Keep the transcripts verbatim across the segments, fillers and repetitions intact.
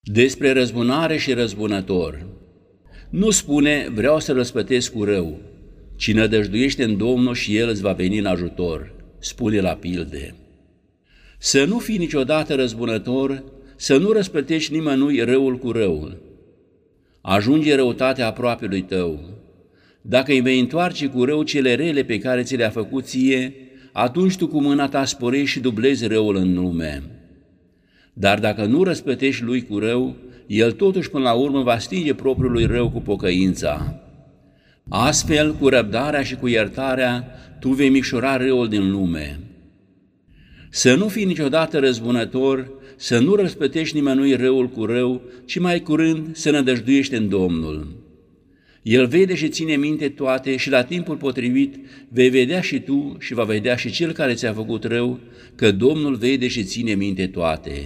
Despre răzbunare și răzbunător. Nu spune, vreau să răspătesc cu rău, ci nădăjduiește în Domnul și El îți va veni în ajutor, spune la pilde. Să nu fii niciodată răzbunător, să nu răsplătești nimănui răul cu răul. Ajunge răutatea aproapelui tău. Dacă îi vei întoarce cu rău cele rele pe care ți le-a făcut ție, atunci tu cu mâna ta sporești și dublezi răul în lume. Dar dacă nu răsplătești lui cu rău, el totuși până la urmă va stinge propriul lui rău cu pocăința. Astfel, cu răbdarea și cu iertarea, tu vei micșora răul din lume. Să nu fii niciodată răzbunător, să nu răsplătești nimănui răul cu rău, ci mai curând să nădăjduiești în Domnul. El vede și ține minte toate și la timpul potrivit vei vedea și tu și va vedea și cel care ți-a făcut rău, că Domnul vede și ține minte toate.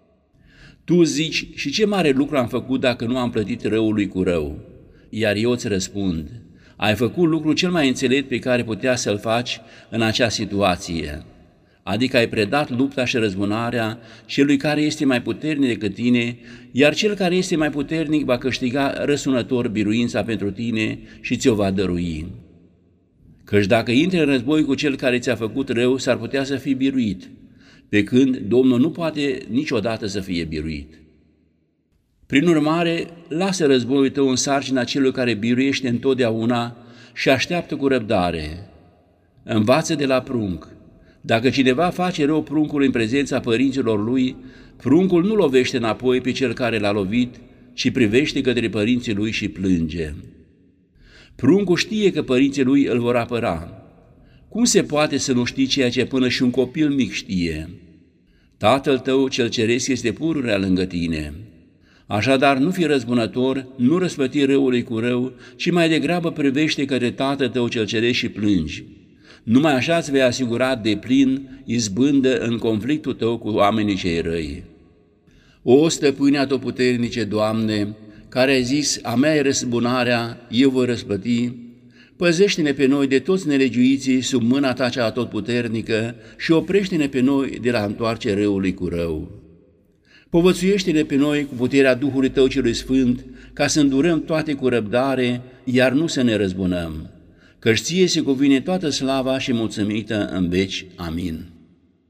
Tu zici, și ce mare lucru am făcut dacă nu am plătit răului cu rău? Iar eu îți răspund, ai făcut lucrul cel mai înțelept pe care putea să-l faci în acea situație, adică ai predat lupta și răzbunarea celui care este mai puternic decât tine, iar cel care este mai puternic va câștiga răsunător biruința pentru tine și ți-o va dărui. Căci dacă intri în război cu cel care ți-a făcut rău, s-ar putea să fii biruit, pe când Domnul nu poate niciodată să fie biruit. Prin urmare, lasă războiul tău în sarcina celui care biruiește întotdeauna și așteaptă cu răbdare. Învață de la prunc. Dacă cineva face rău pruncului în prezența părinților lui, pruncul nu lovește înapoi pe cel care l-a lovit, ci privește către părinții lui și plânge. Pruncul știe că părinții lui îl vor apăra. Cum se poate să nu știi ceea ce până și un copil mic știe? Tatăl tău cel ceresc este pururea lângă tine. Așadar, nu fi răzbunător, nu răsplăti răului cu rău, ci mai degrabă privește către Tatăl tău cel ceresc și plângi. Numai așa îți vei asigura de plin izbândă în conflictul tău cu oamenii cei răi. O stăpâne atotputernice, Doamne, care ai zis, a mea e răzbunarea, eu voi răsplăti, păzește-ne pe noi de toți nelegiuiții sub mâna ta cea atotputernică și oprește-ne pe noi de la întoarce răului cu rău. Povățuiește-ne pe noi cu puterea Duhului Tău celui Sfânt, ca să îndurăm toate cu răbdare, iar nu să ne răzbunăm, căci ție se cuvine toată slava și mulțumită în veci. Amin.